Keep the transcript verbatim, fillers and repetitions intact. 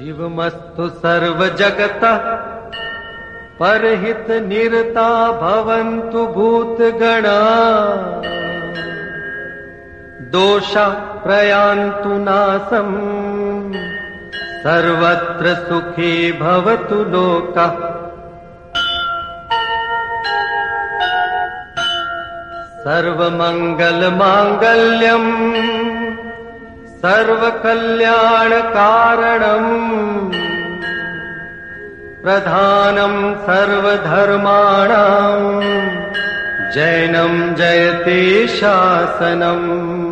शिवमस्तु सर्वजगतः परहित निरता भवन्तु भूतगणा दोषा प्रयान्तु नाशम् सर्वत्र सुखी भवतु लोकः। सर्वमङ्गलमाङ्गल्यम् सर्वकल्याणकारणम् प्रधानम् सर्वधर्माणाम् जैनं जयते शासनम्।